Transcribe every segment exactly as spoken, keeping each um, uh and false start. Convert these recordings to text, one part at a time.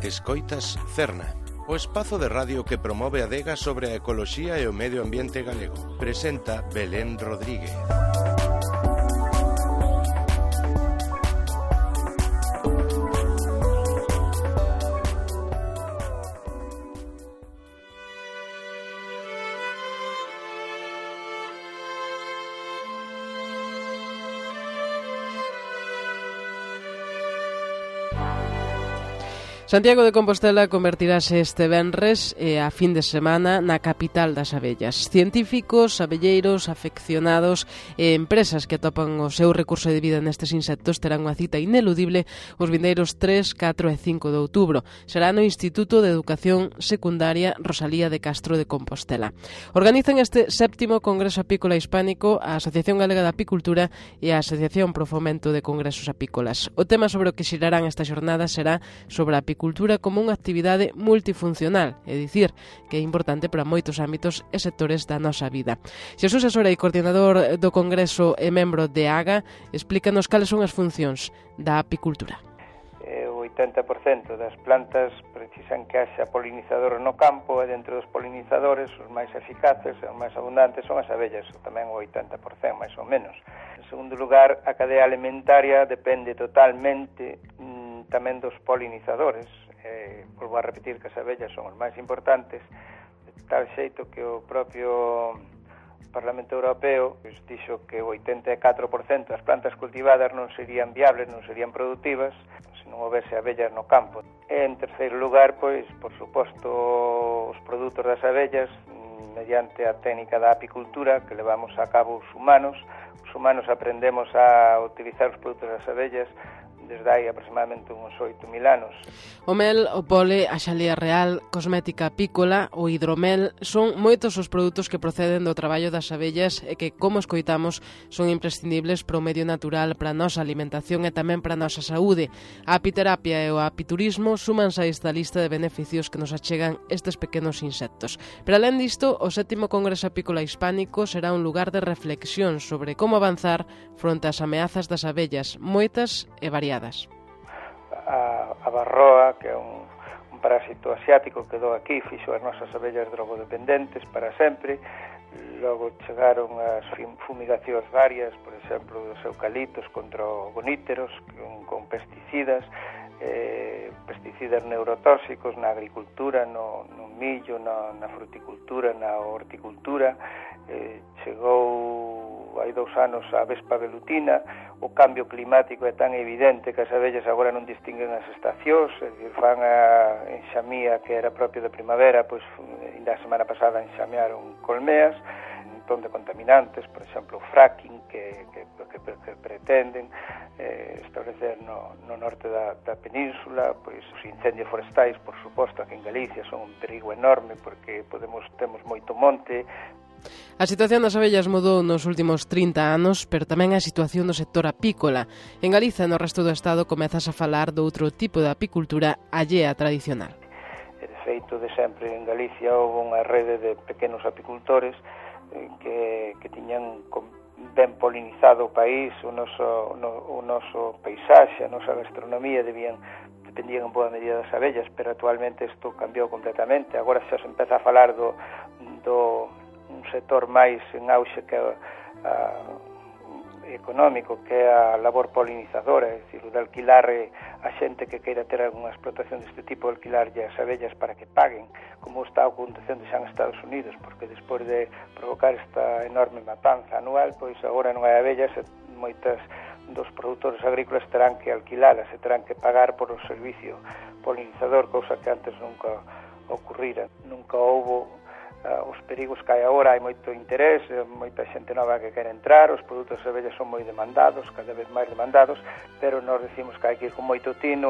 Escoitas Cerna, o espazo de radio que promove a adega sobre a ecoloxía e o medio ambiente galego. Presenta Belén Rodríguez. Santiago de Compostela convertirase este venres e a fin de semana na capital das abellas. Científicos, abelleiros, afeccionados e empresas que atopan o seu recurso de vida nestes insectos terán unha cita ineludible os vindeiros tres, catro e cinco de outubro. Será no Instituto de Educación Secundaria Rosalía de Castro de Compostela. Organizan este séptimo Congreso Apícola Hispánico a Asociación Galega de Apicultura e a Asociación pro Fomento de Congresos Apícolas. O tema sobre o que xirarán esta xornada será sobre a apicultura cultura como unha actividade multifuncional, é dicir, que é importante para moitos ámbitos e sectores da nosa vida. Xesús Asora, coordinador do Congreso e membro de AGA, explícanos cales son as funcións da apicultura. O oitenta por cento das plantas precisan que haxa polinizador no campo e dentro dos polinizadores os máis eficaces e os máis abundantes son as abellas, tamén o oitenta por cento máis ou menos. En segundo lugar, a cadea alimentaria depende totalmente tamén dos polinizadores. Eh, volvo a repetir que as abellas son os máis importantes, de tal xeito que o propio Parlamento Europeo pues, dixo que o oitenta e catro por cento das plantas cultivadas non serían viables, non serían productivas se non houvese abellas no campo. E, en terceiro lugar, pois, por suposto, os produtos das abellas mediante a técnica da apicultura que levamos a cabo os humanos. Os humanos aprendemos a utilizar os produtos das abellas desde aí aproximadamente uns oito mil anos. O mel, o pole, a xalea real, cosmética apícola, o hidromel son moitos os produtos que proceden do traballo das abellas e que, como escoitamos, son imprescindibles para o medio natural, para a nosa alimentación e tamén para a nosa saúde. A apiterapia e o apiturismo súmanse a esta lista de beneficios que nos achegan estes pequenos insectos. Pero alén disto, o sétimo Congreso Apícola Hispánico será un lugar de reflexión sobre como avanzar fronte ás ameazas das abellas, moitas e variadas. A, a varroa, que é un, un parásito asiático que quedou aquí, fixo as nosas abellas drogodependentes para sempre. Logo chegaron as fumigacións varias, por exemplo, dos eucaliptos contra os goníteros, con, con pesticidas, eh, pesticidas neurotóxicos na agricultura, no, no millo, na, na fruticultura, na horticultura. Eh, chegou hai dous anos a vespa velutina. O cambio climático é tan evidente que as abellas agora non distinguen as estacións, é dicir, fan a enxamía que era propio de primavera, pois ainda a semana pasada enxamearon colmeas, un montón de contaminantes, por exemplo, o fracking que, que, que, que pretenden eh, establecer no, no norte da, da península, pois os incendios forestais, por suposto, aquí en Galicia son un perigo enorme porque podemos temos moito monte. A situación das abellas mudou nos últimos trinta anos, pero tamén a situación do sector apícola. En Galiza e no resto do Estado comezas a falar do outro tipo de apicultura allea tradicional. De feito, de sempre en Galicia houve unha rede de pequenos apicultores eh, que, que tiñan ben polinizado o país, o noso, no, o noso paisaxe, a nosa gastronomía debían dependían en boa medida das abellas, pero actualmente isto cambiou completamente. Agora xa se empeza a falar do, do un sector máis en auxe que a, a, económico, que é a labor polinizadora, é dicir, o de alquilar a xente que queira ter unha explotación deste tipo, alquilarlle as abellas para que paguen, como está acontecendo xa en Estados Unidos, porque despois de provocar esta enorme matanza anual, pois agora non hai abellas e moitas dos produtores agrícolas terán que alquilalas e terán que pagar por o servicio polinizador, cousa que antes nunca ocurrira. Nunca houbo Uh, os perigos que hai agora, hai moito interés, moita xente nova que quere entrar, os produtos de abellas son moi demandados, cada vez máis demandados, pero nós decimos que hai que ir con moito tino.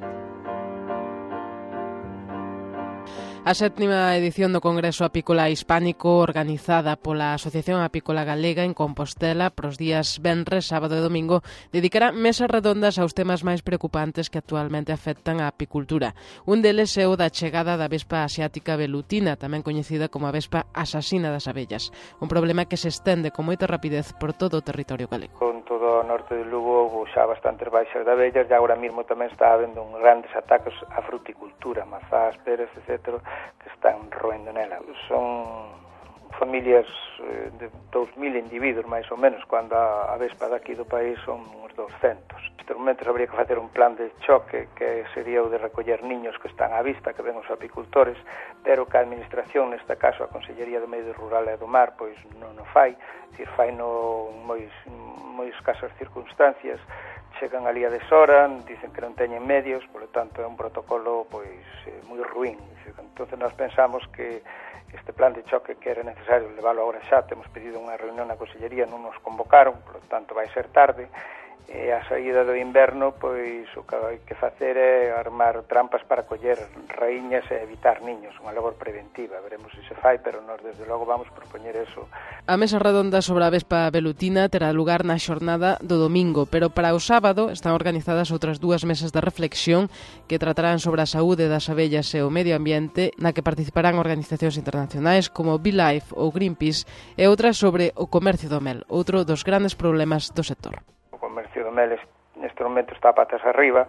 A sétima edición do Congreso Apícola Hispánico, organizada pola Asociación Apícola Galega en Compostela pros días venres, sábado e domingo, dedicará mesas redondas aos temas máis preocupantes que actualmente afectan a apicultura. Un deles é o da chegada da vespa asiática velutina, tamén coñecida como a vespa asasina das abellas, un problema que se estende con moita rapidez por todo o territorio galego. Con toda a ao norte de Lugo houve xa bastantes baixas de abellas e agora mesmo tamén está habendo un grandes ataques á fruticultura, mazás, peras, etcétera, que están roendo nela. Son familias eh, de dous mil individuos, máis ou menos, cando a avespa daqui do país son uns douscentos. Nestes momentos habría que facer un plan de choque que sería o de recoller niños que están á vista, que ven os apicultores, pero que a administración, neste caso a Consellería do Medio Rural e do Mar, pois non o fai, dicir, fai no moi, moi escasas circunstancias, chegan ali a deshora, dicen que non teñen medios, polo tanto é un protocolo pois eh, moi ruín. Entonces nós pensamos que este plan de choque que era necesario leválo agora xa, temos pedido unha reunión na Consellería, non nos convocaron, polo tanto vai ser tarde, e a saída do inverno, pois o que hai que facer é armar trampas para coller raíñas e evitar niños, unha labor preventiva, veremos se se fai, pero nós desde logo vamos propoñer eso. A mesa redonda sobre a vespa velutina terá lugar na xornada do domingo, pero para o sábado están organizadas outras dúas mesas de reflexión que tratarán sobre a saúde das abellas e o medio ambiente, na que participarán organizacións internacionais como BeLife ou Greenpeace, e outras sobre o comercio do mel, outro dos grandes problemas do sector. O comercio do mel neste momento está patas arriba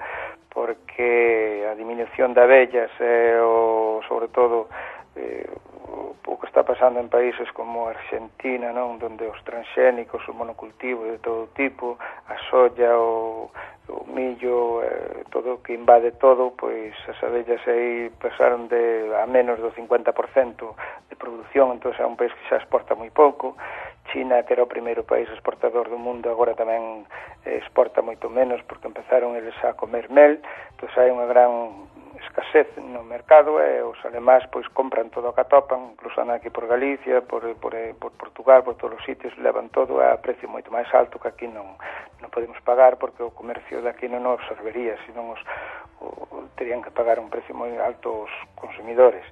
porque a diminución de abellas e o, sobre todo eh, o que está pasando en países como Argentina, non, onde os transxénicos, o monocultivo de todo tipo, a soja, o, o millo, eh, todo o que invade todo, pois as abellas aí pasaron de a menos do cincuenta por cento de produción, entón é un país que xa exporta moi pouco. China, que era o primeiro país exportador do mundo, agora tamén exporta moito menos porque empezaron eles a comer mel, entón hai unha gran escasez no mercado e os alemáns pois compran todo o que atopan, incluso andan aquí por Galicia, por, por, por Portugal, por todos os sitios, levan todo a precio moito máis alto que aquí non, non podemos pagar porque o comercio de aquí non o absorbería, senón os, o, terían que pagar un precio moi alto os consumidores.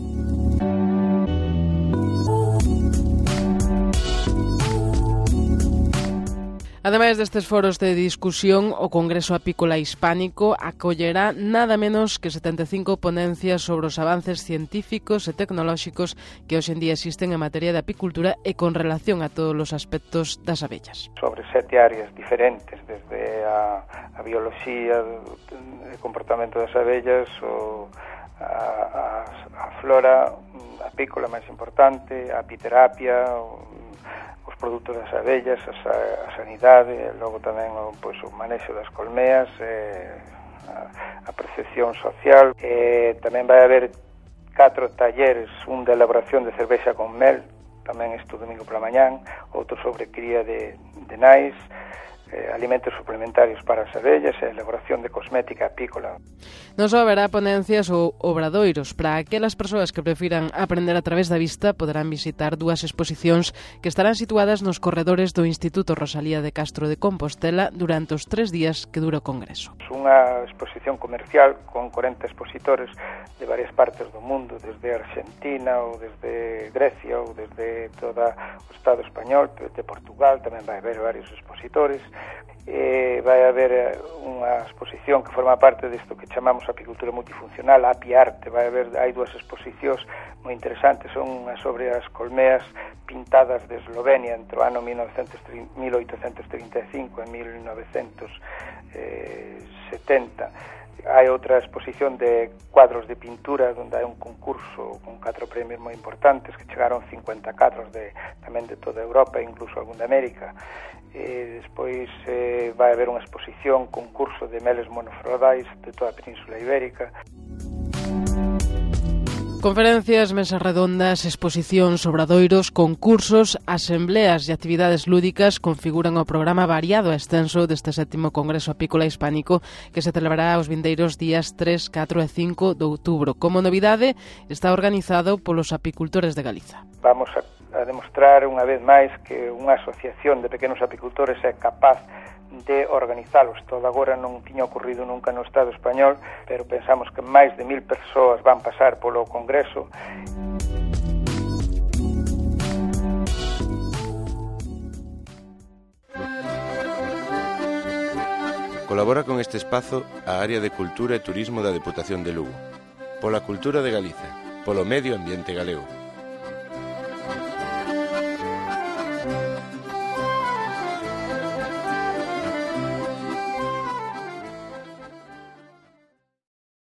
Ademais destes foros de discusión, o Congreso Apícola Hispánico acollerá nada menos que setenta e cinco ponencias sobre os avances científicos e tecnolóxicos que hoxe en día existen en materia de apicultura e con relación a todos os aspectos das abellas. Sobre sete áreas diferentes, desde a, a bioloxía, o comportamento das abellas, o, a, a, a flora apícola máis importante, a apiterapia, o, os produtos das abellas, a, a sanidade, e logo tamén o, pois, o manexo das colmeas, e, a, a percepción social. E tamén vai haber catro talleres, un de elaboración de cervexa con mel, tamén este domingo pola mañán, outro sobre cría de, de nais, eh, alimentos suplementarios para as abellas e elaboración de cosmética apícola. Non só haberá ponencias ou obradoiros. Para aquelas persoas que prefiran aprender a través da vista, poderán visitar dúas exposicións que estarán situadas nos corredores do Instituto Rosalía de Castro de Compostela durante os tres días que dura o Congreso. Unha exposición comercial con corenta expositores de varias partes do mundo, desde Argentina ou desde Grecia ou desde todo o Estado español, de Portugal, tamén vai haber varios expositores. Eh, vai haber unha exposición que forma parte disto que chamamos apicultura multifuncional, Apiarte. Vai haber, hai dúas exposicións moi interesantes, son unha sobre as colmeas pintadas de Eslovenia entre o ano mil oitocentos trinta e cinco e mil novecentos setenta. Hai outra exposición de cuadros de pintura onde hai un concurso con catro premios moi importantes que chegaron cincuenta cadros de, tamén de toda Europa e incluso algún de América. E despois eh, vai haber unha exposición, concurso de meles monoflodais de toda a Península Ibérica. Conferencias, mesas redondas, exposicións, obradoiros, concursos, asembleas e actividades lúdicas configuran o programa variado e extenso deste sétimo Congreso Apícola Hispánico que se celebrará os vindeiros días tres, catro e cinco de outubro. Como novidade, está organizado polos apicultores de Galiza. Vamos a, a demostrar unha vez máis que unha asociación de pequenos apicultores é capaz de organizalos. Todo agora non tiña ocurrido nunca no Estado español, pero pensamos que máis de mil persoas van pasar polo Congreso. Colabora con este espazo a área de Cultura e Turismo da Deputación de Lugo. Pola cultura de Galiza, polo medio ambiente galego.